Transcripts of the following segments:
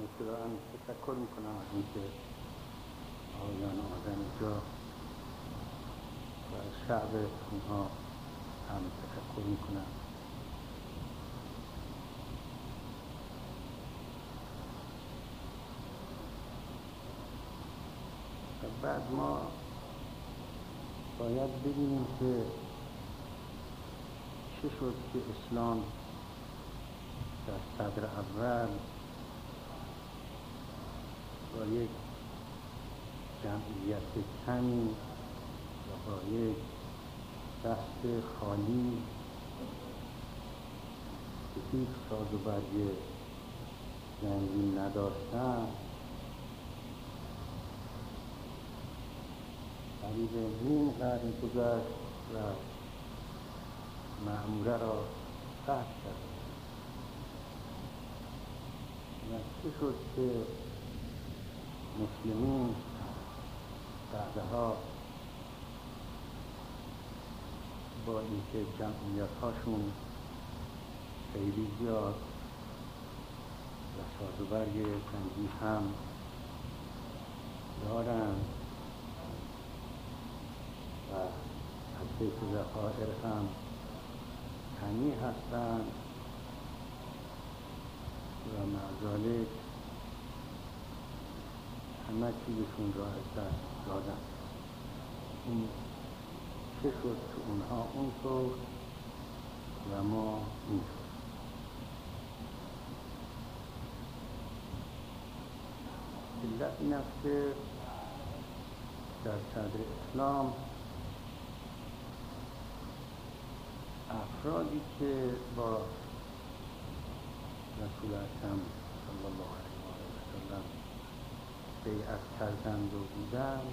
ابتداءً تشکر میکنم از اینکه آقایان آمدن اینجا و از شعب اونها هم تشکر میکنم. و بعد ما باید ببینیم که چه شد که اسلام در صدر اول با یک جمعیت کمی و با یک دست خالی که هیچ ساز و برگ جنگی نداشتن قریب نیم قرن گذشت و معموره را فتح کرد. و چه شد که مسلمین بعدها با اینکه جمعیت هاشون خیلی زیاد و ساز و برگ جنگی هم دارن و از حیث ذخایر هم غنی هستند و مع ذالک همه چیزشون را از دست دادن. این چه شد که اونها اونطور و ما اینطور؟ علت این است که در صدر اسلام افرادی که با رسول اکرم صلی الله علیه و سلم بیعت کردند و بودند،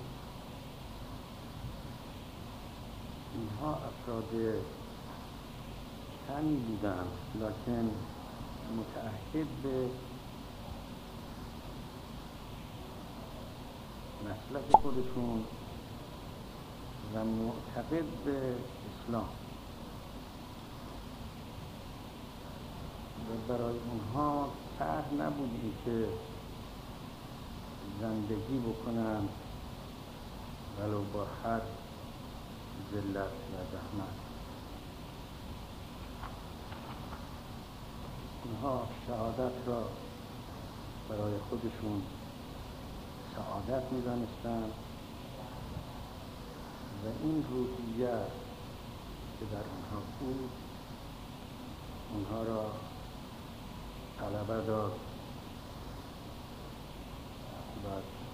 اینها افراد کمی بودند، لکن متعهد به مسلک خودشون و معتقد به اسلام و برای اونها سهل نبود که زندگی بکنند ولو با هر ذلت و زحمت. اونها شهادت را برای خودشون سعادت می‌دانستند و این روحیه که در اونها بود اونها را غلبه داد و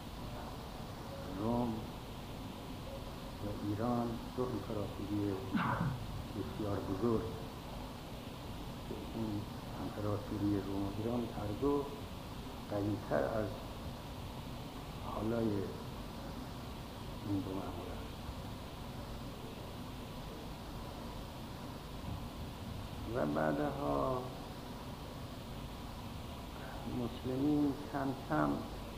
روم و ایران دو امپراتوری بسیار بزرگ که این امپراتوری روم و ایران هر دو قوی‌تر از حالای این دو مملکت است. و بعدها مسلمین کم کم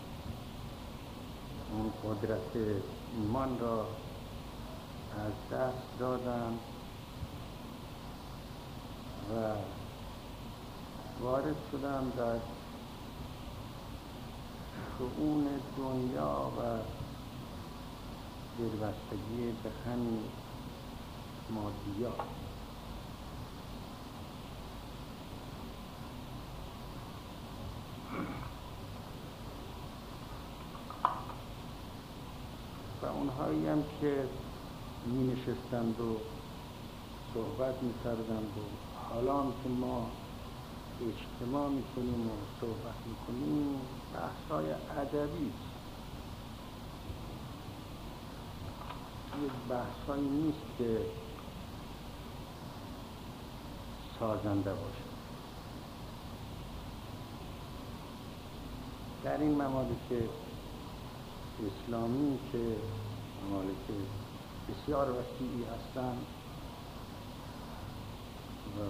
اون قدرت ایمان را از دست دادند و وارد شدند در شؤون دنیا و دلبستگی به همین مادیات. و اونهایی هم که می نشستند و صحبت می کردند و حالا که ما اجتماع می کنیم و صحبت می کنیم بحث‌های ادبی است، یک بحث‌هایی نیست که سازنده باشه. در این ممالک اسلامی که ممالک بسیار وسیعی هستند و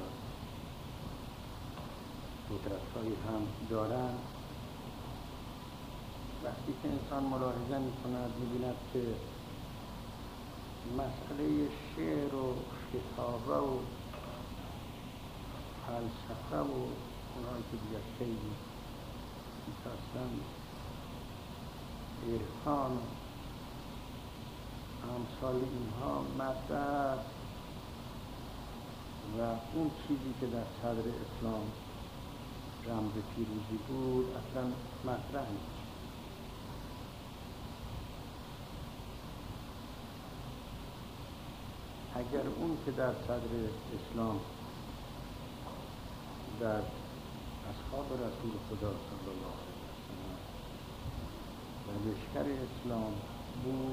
قدرت‌هایی هم دارند، وقتی که انسان ملاحظه می‌کند می‌بیند که مسئله شعر و خطابه و فلسفه و اونهایی که دیگر خیلی اساساً عرفان و امثال اینها مطرح است و اون چیزی که در صدر اسلام رمز پیروزی بود اصلا مطرح نیست. اگر اون که در صدر اسلام در اصحاب رسول خدا صلی الله علیه وسلم و لشکر اسلام بود،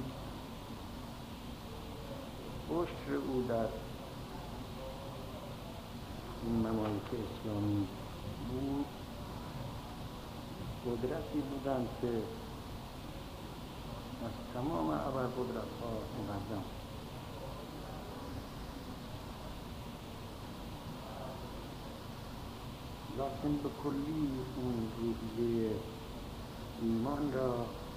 بشر او در این ممالک اسلامی بود، قدرتی بودند که از تمام ابرقدرت‌ها مقدم. لکن به کلی اون روحیه ایمان را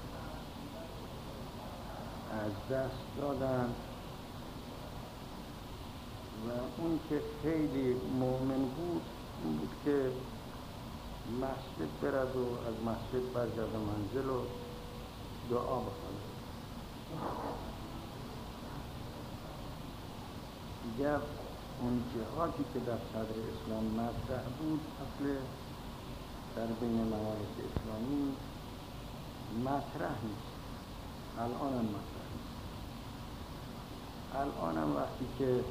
از دست دادند و اون که خیلی مؤمن بود این بود که مسجد برد و از مسجد برگرد منزل و دعا بخواند. دیگر اون جهادی که در صدر اسلام مطرح بود اصل در بین ممالک اسلامی مطرح نیست. الان هم مطرح نیست. الان هم وقتی که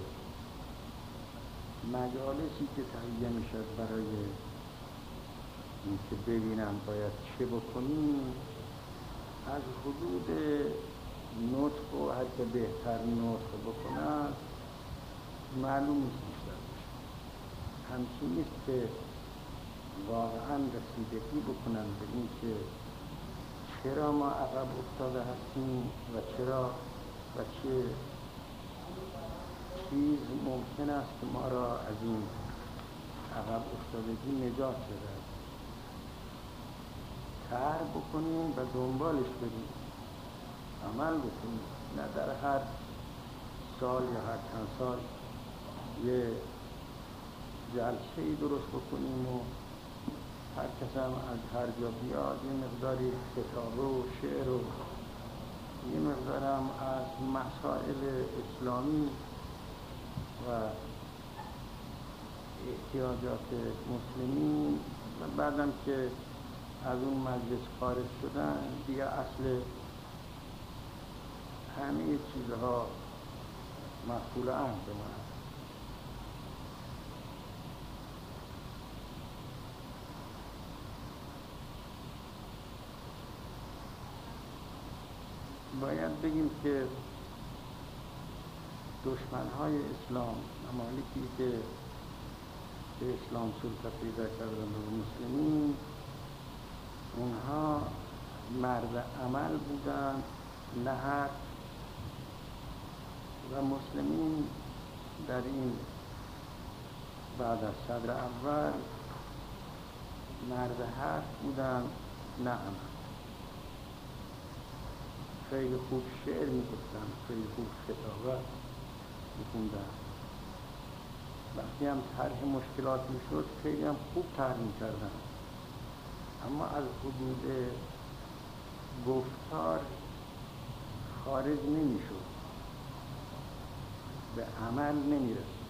مجالسی که تهیه میشد برای اینکه ببینم باید چه بکنیم، از حدود نطق و هر که بهتر نطق بکنند معلوم نیست بیشتر باشه. همچین نیست که واقعا رسیدگی بکنن به این که چرا ما عقب افتاده هستیم و چرا و چه چیز ممکن است که ما را از این عقب افتادگی نجات بده. کار بکنیم و دنبالش بریم، عمل بکنیم، نه در هر سال یا هر چند سال یه جلسه‌ای درست بکنیم و هر کس هم از هر جا بیاد یه مقداری کتابه و شعر و یه مقدارم از مسائل اسلامی و احتیاجات مسلمین و بعدم که از اون مجلس خارج شدن دیگه اصل همه چیزها مفعول امر بماند. باید بگیم که دشمنهای اسلام، ممالکی که به اسلام سلطه پیدا کردند و مسلمین، اونها مرد عمل بودند نه حرف، و مسلمین در این بعد از صدر اول مرد حرف بودند نه عمل. خیلی خوب شعر میگفتند، خیلی خوب خطابت میخوندند، وقتی هم طرح مشکلات میشد خیلی هم خوب طرح میکردند، اما از حدود گفتار خارج نمیشد، به عمل نمیرسید.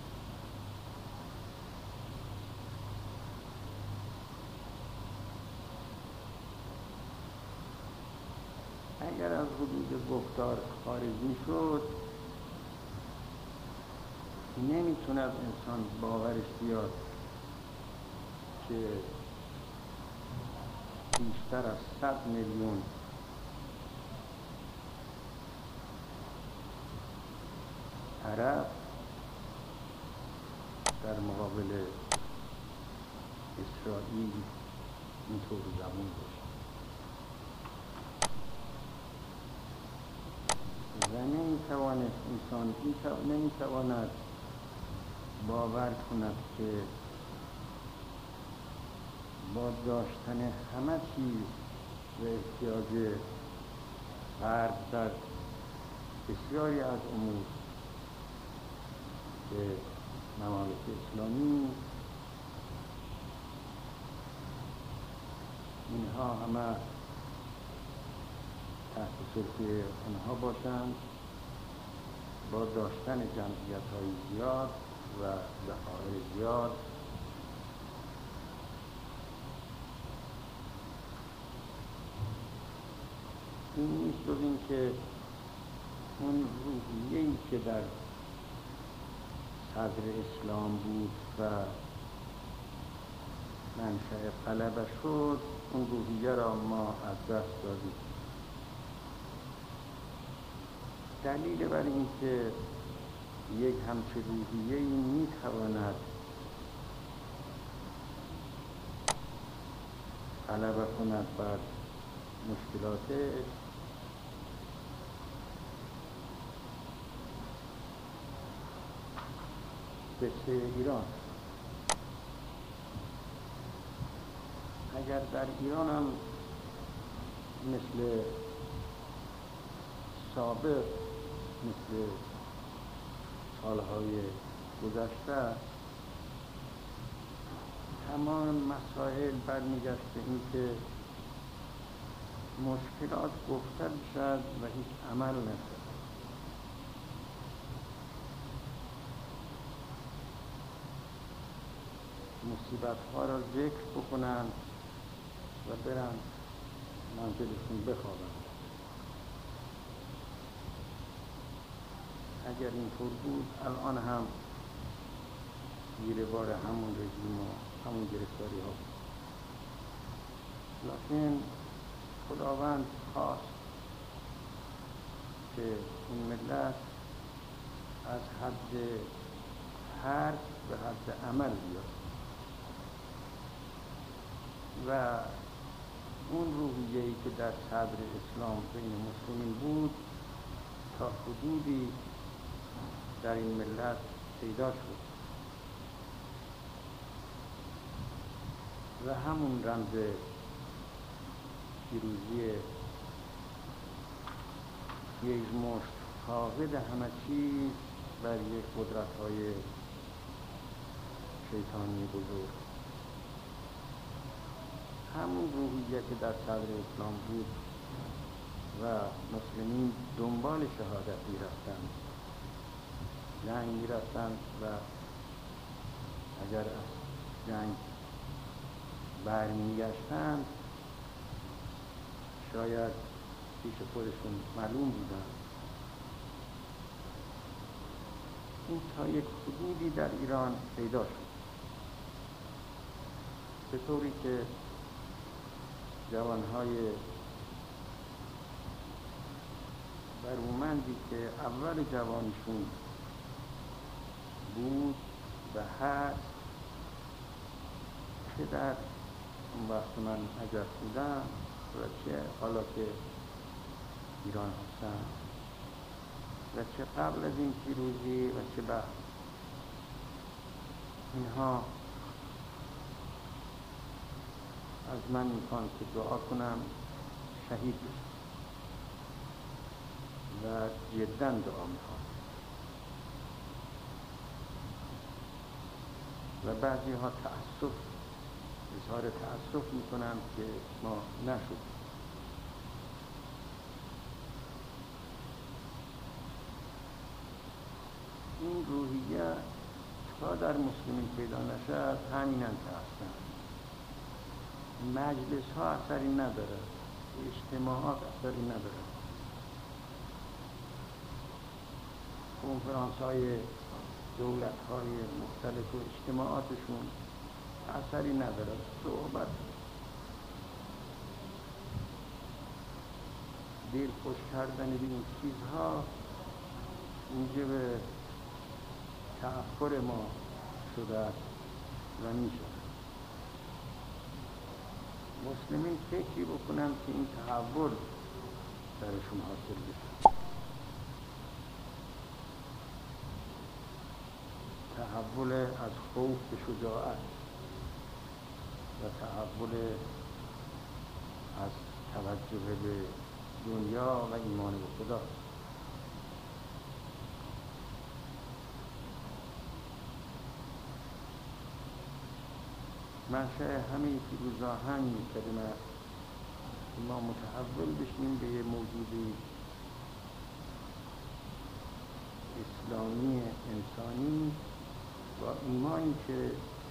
اگر از حدود گفتار خارج میشد نمیتوند انسان باورش بیاد که بیشتر از 100 میلیون عرب در مقابل اسرائیل اینطور زبون باشه و نمیتواند باور کند که با داشتن همه چیز و احتیاج غرب در بسیاری از امور به ممالک اسلامی اینها همه تحت سلطه اونها باشند، با داشتن جمعیت‌های زیاد و ذخایر زیاد. این نیست جز این که اون روحیه‌ای که در صدر اسلام بود و منشأ غلبه شد، اون روحیه را ما از دست دادیم. دلیل بر این که یک همچه روحیه‌ای میتواند غلبه کند بر مشکلاتش، قصه ایران. اگر در ایران هم مثل سابق، مثل سالهای گذشته، تمام مسائل برمیگشت به این که مشکلات گفته بشد و هیچ عمل نشد. مصیبت ها را ذکر بکنند و برند منزلشون بخوابند. اگر اینطور بود الان هم زیر بار همون رژیم و همون گرفتاری ها بود. لیکن خداوند خواست که این ملت از حد حرف به حد عمل بیاد و اون روحیه‌ای که در صدر اسلام بین مسلمین بود تا حدودی در این ملت پیدا شد و همون رمز پیروزی یک مشت فاقد همه چیز بر یک قدرت‌های شیطانی بزرگ، همون روحیه که در صدر اسلام بود و مسلمین دنبال شهادت می‌رفتند، جنگ می‌رفتند و اگر از جنگ برمیگشتند شاید پیش خودشون معلوم بودند. این تا یک حدودی در ایران پیدا شد، به طوری که جوانهای برومندی که اول جوانشون بود و هست، چه در اون وقت من عجب بودم و چه حالا که ایران هستم و چه قبل از این پیروزی و چه بعد، اینها از من میخوان که دعا کنم شهید بشم و جدا دعا میخوام. و بعضی ها اظهار تأسف میکنن که ما نشد. این روحیه تا در مسلمین پیدا نشد همین هستن. مجلس ها اثری نداره، اجتماعات اثری نداره، کنفرانس های دولت های مختلف و اجتماعاتشون اثری نداره. صحبت دل خوش کردن این چیزها موجب تأخر ما شده است و می شود. مسلمین فکری بکنن که این تحول درشون حاصل بشه، تحول از خوف به شجاعت و تحول از توجه به دنیا و ایمان به خدا. منشأ همه پیروزا همین کلمه که ما متحول بشیم به یه موجود اسلامی انسانی با ایمانی که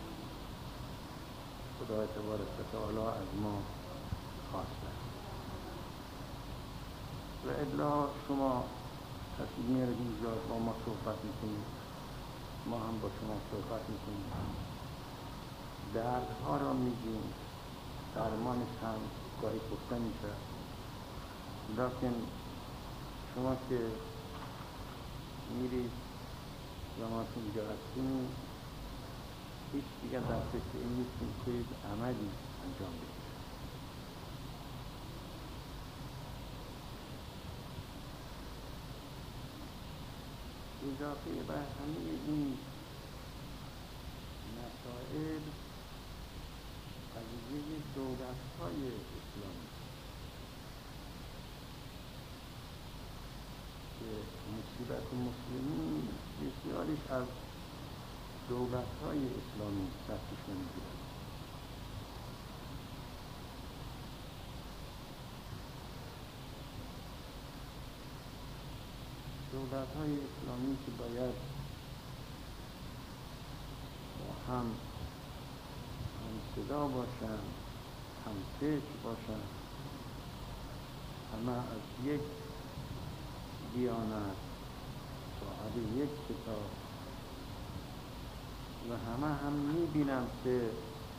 خدای تبارک و تعالی از ما خواسته و الا شما تصمیم میارید اینجا با ما صحبت میکنید، ما هم با شما صحبت میکنیم، دردها را میگیم، درمانش هم گاهی گفته میشه، لیکن شما که میرید و ما اینجا هستیم هیچ دیگر در فکر این نیستیم که عملی انجام بدیم. اضافه بر همه این مسائل قضیه دولت‌های اسلامی که مصیبت مسلمین بسیاریش از دولت‌های اسلامی سرچشمه می‌گیرد. دولت‌های اسلامی که باید با هم صدا باشند، هم فکر باشند، همه از یک دیانت، صاحب یک کتاب و همه هم می‌بینند که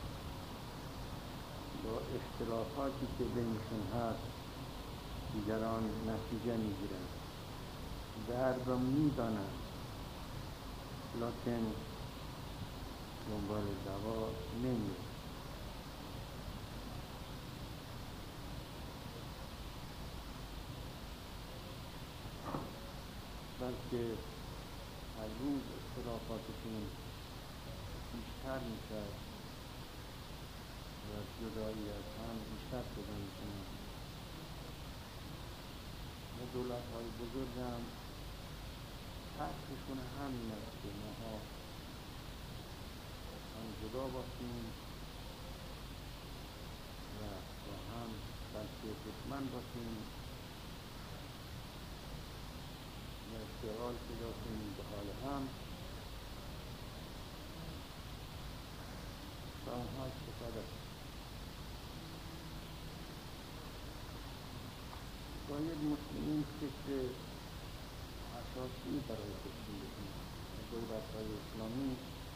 با اختلافاتی که بینشون هست دیگران نتیجه می‌گیرند، درد را می‌دانند لیکن دنبال دوا نمی‌رند. بلکه هر روز اختلافاتشون بیشتر می‌شود و جدایی از هم بیشتر پیدا می‌کنند و دولت‌های بزرگ هم حرفشون همین است که ماها هم جدا باشیم و با هم بلکه دشمن باشیم و اشتغال پیدا کنیم به حال هم و اونها استفاده کنیم. باید مسلمین فکر اساسی برای خودشون بکنند. دولت‌های اسلامی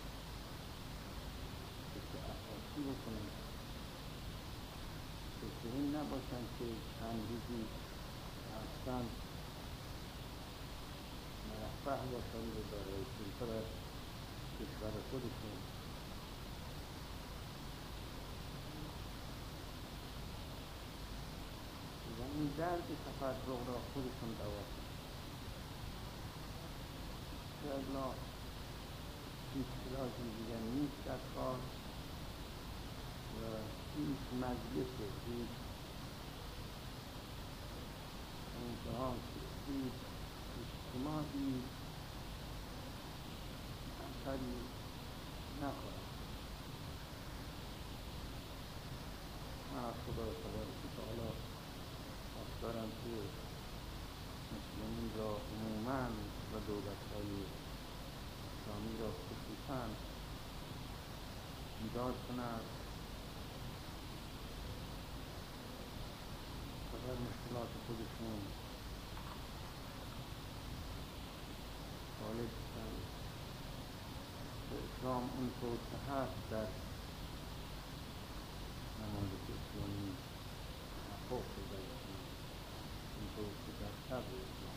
فکر اساسی بکنند، فکر این نباشند که چند روزی هستند مرفه باشند و برای سلطه از کشور خودشون و این درد تفرق را خودشون دوا کنند. الا هیچ علاجی دیگر نیست در کار و هیچ مجلس، هیچ انتهاک، هیچ اجتماعی اثری نخواهد. من از خدا تبارک و تعالی دارم که مسلمین را عموماً و دولت‌های اسلامی را خصوصاً بیدار کند و در مشکلات خودشون غالب شدن و اسلام اونطور که هست در ممالک اسلامی تحقق پیدا کنند، اونطور که در شرق اسلام.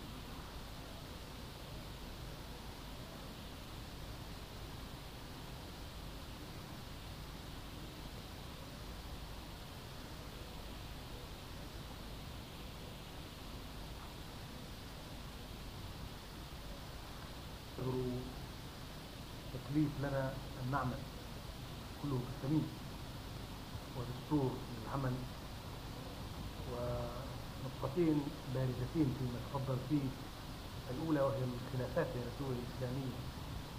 تكليف لنا أن نعمل كله بالسمين ودستور للعمل، ونقطتين بارزتين فيما تفضل فيه. الأولى وهي الخلافات بين الدول الإسلامية،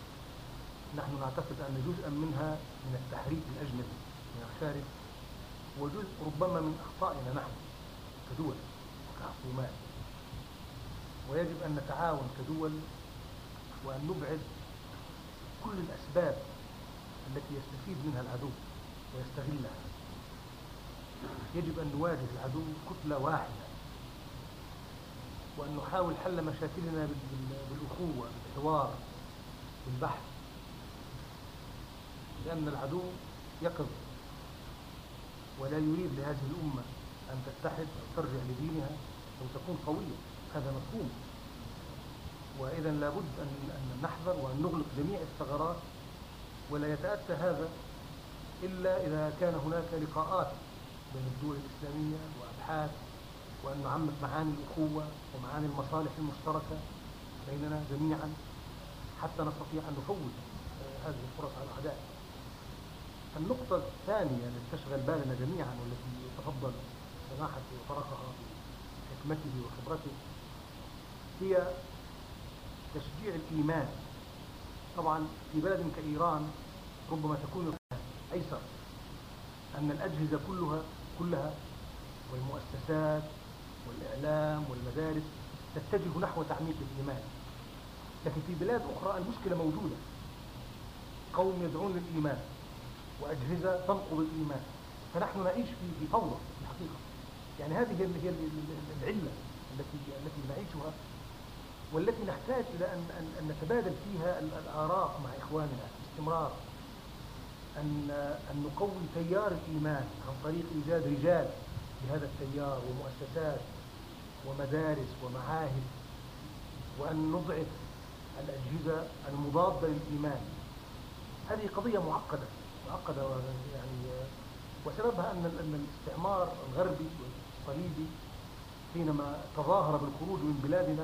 نحن نعتقد أن جزءا منها من التحريك الأجنبي من الخارج وجزء ربما من أخطائنا نحن كدول وكحكومات، ويجب أن نتعاون كدول وأن نبعد كل الأسباب التي يستفيد منها العدو ويستغلها. يجب أن نواجه العدو كتلة واحدة، وأن نحاول حل مشاكلنا بالأخوة، بالحوار، بالبحث، لأن العدو يقظ ولا يريد لهذه الأمة أن تتحد أو ترجع لدينها أو تكون قوية. هذا مفهوم، وإذا لابد أن نحذر وأن نغلق جميع الثغرات، ولا يتأتى هذا إلا إذا كان هناك لقاءات بين الدول الإسلامية وأبحاث، وأن نعمق معاني الأخوة ومعاني المصالح المشتركة بيننا جميعا حتى نستطيع أن نفوت هذه الفرص على الأعداء. النقطة الثانية التي تشغل بالنا جميعا والتي يتفضل سماحته وطرقها بحكمته وخبرته هي تشجيع الإيمان. طبعا في بلد كإيران ربما تكون أيسر أن الأجهزة كلها والمؤسسات والإعلام والمدارس تتجه نحو تعميق الإيمان، لكن في بلاد أخرى المشكلة موجودة، قوم يدعون للإيمان وأجهزة تنقض الإيمان، فنحن نعيش في فوضى في الحقيقة. يعني هذه هي العلة التي نعيشها، والتي نحتاج إلى أن نتبادل فيها الآراء مع إخواننا باستمرار، أن نقوي تيار الإيمان عن طريق إيجاد رجال لهذا التيار ومؤسسات ومدارس ومعاهد، وأن نضعف الأجهزة المضادة للإيمان. هذه قضية معقدة يعني، وسببها أن الاستعمار الغربي والصليبي حينما تظاهر بالخروج من بلادنا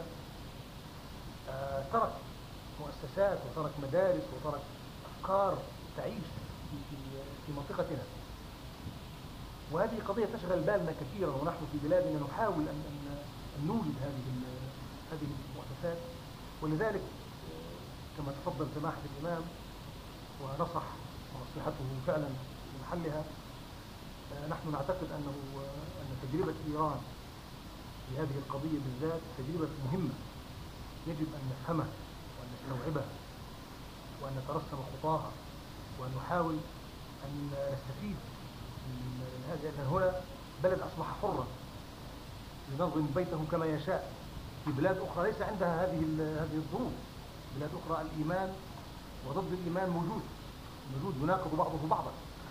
ترك مؤسسات وترك مدارس وترك أفكار تعيش في منطقتنا، وهذه قضية تشغل بالنا كثيرا، ونحن في بلادنا نحاول أن نوجد هذه المؤسسات. ولذلك كما تفضل سماحة الإمام ونصح ونصيحته فعلا في محلها، نحن نعتقد أن تجربة إيران في هذه القضية بالذات تجربة مهمة، يجب أن نفهمها وأن نستوعبها وأن نترسم خطاها وأن نحاول أن نستفيد من هذا، لأن هنا بلد أصبح حرا ينظم بيته كما يشاء. في بلاد أخرى ليس عندها هذه الظروف، بلاد أخرى الإيمان وضد الإيمان موجود يناقض بعضه بعضا.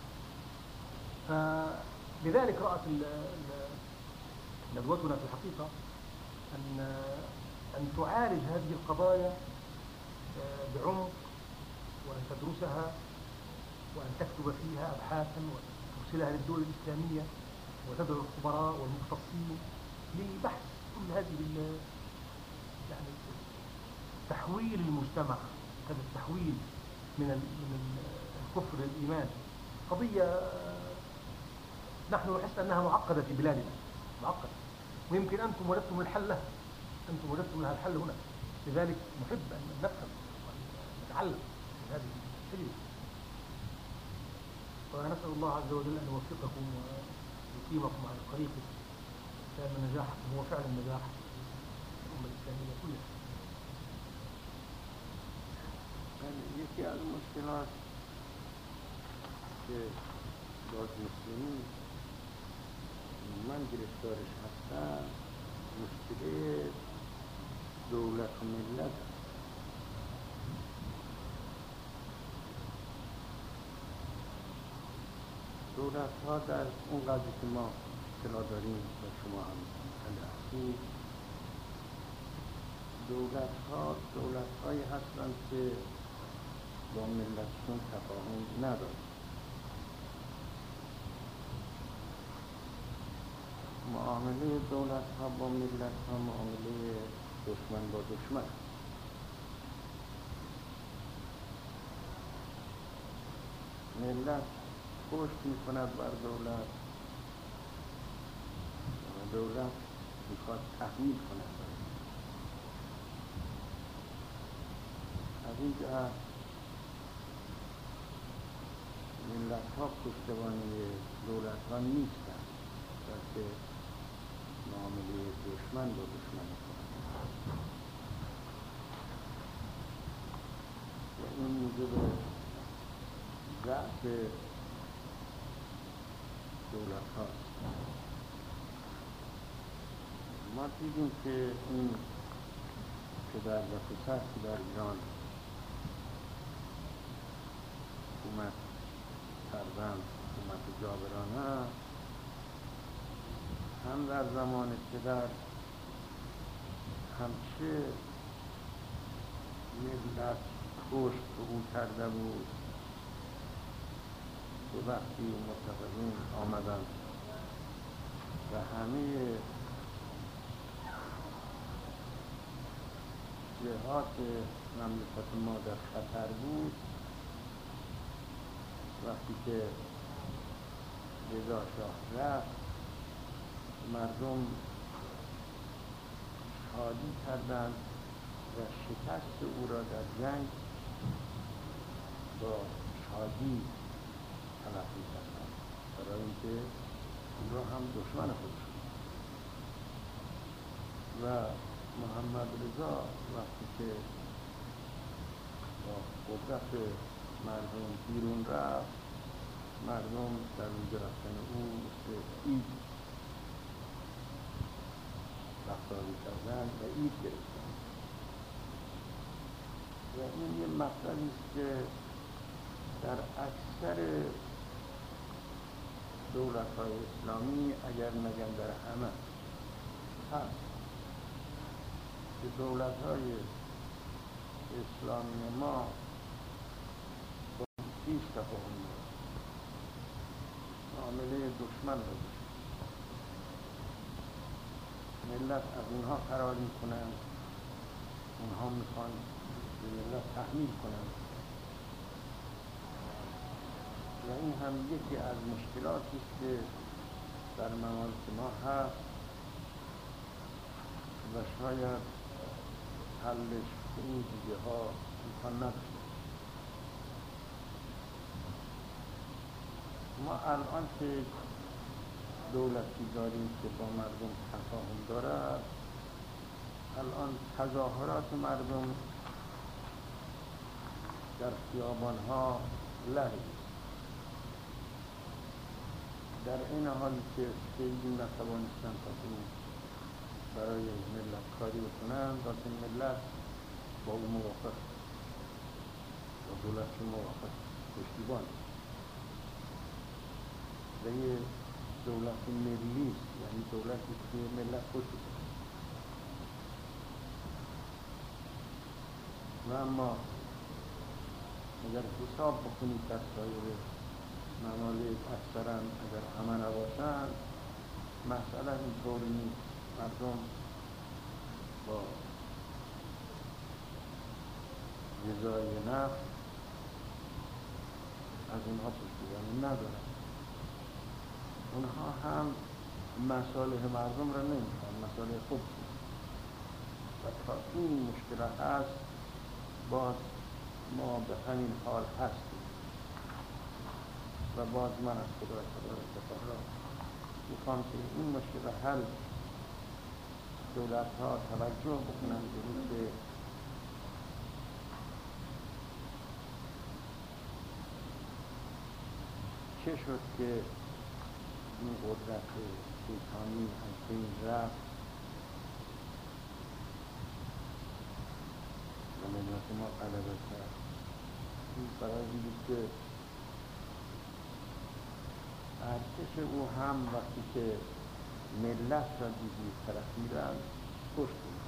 فلذلك رأت ندوتنا في الحقيقة أن تعالج هذه القضايا بعمق، وأن تدرسها وأن تكتب فيها أبحاثا وترسلها للدول الإسلامية وتدعو الخبراء والمختصين لبحث كل هذه يعني تحويل المجتمع، هذا التحويل من الكفر للإيمان. قضية نحن نحس أنها معقدة في بلادنا، معقدة، ويمكن أنتم وجدتم الحل لها، أنتم وجدتم لها الحل هنا. لذلك نحب أن نفهم ونتعلم من هذه التجربة، ونسأل الله عز وجل أن يوفقكم ويقيمكم على طريقه، لأن نجاحكم هو فعلا نجاح الأمة الإسلامية كلها. یکی از مشکلات که باز مسلمین من گرفتارش هستم مشکل دولت و ملت. دولت ها در اون قضیه که ما اطلاع داریم و شما هم مطلع هستید، دولت هایی هستند که با ملتشون تفاهم ندارن. معامله دولت ها با ملت ها معامله دشمن با دشمن. ملت پشت میکند بر دولت و دولت میخواد تحمیل کند بر از این جهت ملت ها پشتوانه دولت ها نیستن، بلکه معامله دشمن با دشمن کنند و این موجب ضعف دولت هاست. ما دیدیم که این پدر و پسر که در ایران حکومت کردن، حکومت جابرانه، هم در زمان پدر همچه ملت کشت به او کرده بود و وقتی متفقین آمدن و همه جهات مملکت ما در خطر بود، وقتی که رضا شاه رفت مردم شادی کردند و شکست او را در جنگ با شادی تلقی کردند، برای اینکه او را هم دشمن خودشون. و محمد رضا وقتی که با قدرت مردم بیرون رفت، مردم در روی رفتن او مثل عید رفتاری کردن و عید گرفتن. و این یه مطلبی است که در اکثر دولت‌های اسلامی، اگر نگم در همه، هست که دولت‌های اسلامی ما با هیچ تفاهم نیست، معامله دشمن رو داشت. ملت از اونها فرار میکنن، اونها میخوان به ملت تحمیل کنن و این هم یکی از مشکلاتی است که در ممالک ما هست و شاید حلش به این دیگه ها امکان نداشته. ما الان که دولتی داریم که با مردم تفاهم دارد، الان تظاهرات مردم در خیابان ها لحظه در این حالی که خیلی نتوانستن برای ملت کاری بکنن، لیکن ملت با او موافق و دولت موافق پشتیبان و یه دولت ملی است، یعنی دولتی که ملت پشتیبان. و اما اگر حساب بکنید در سایر ممالک اکثرا اگر همه نباشند، مسئله اینطوری نیست. مردم با رضای نفس از اونها پشتیبانی ندارن. اونها هم مصالح مردم را نمیخوان، مصالح خودشون. و تا این مشکل هست، باز ما به همین حال هستیم و باز من از خدای تبارک و تعالی میخوام که این مشکل حل دولت ها توجه بکنن به این که چه شد که این قدرت شیطانی از بین رفت و ملت ما غلبه کرد. این برای این بود که ارتش او هم وقتی که ملت را دیدی طرف میرن کشت بود.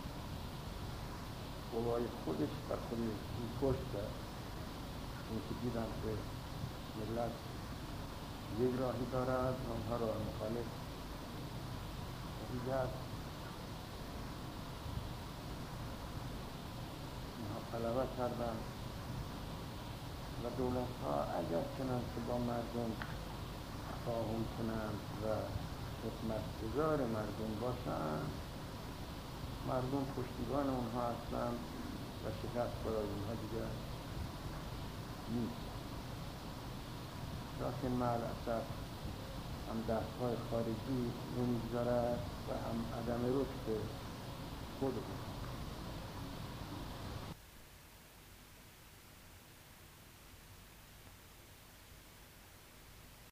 قوای خودش بر خودش کشت کرد، این که دیدن که ملت یک راهی دارد، آنها راه مخالف دیگر اینها غلبه کردن و دولت ها اگر چنان که با مردم تفاهم کنند و خدمتگزار مردم باشند، مردم پشتیبان اونها هستند و شکست برای اونها دیگر نیست. لكن مع الأسف هم دستهای خارجی نمیگذارد و هم عدم رشد خود بود.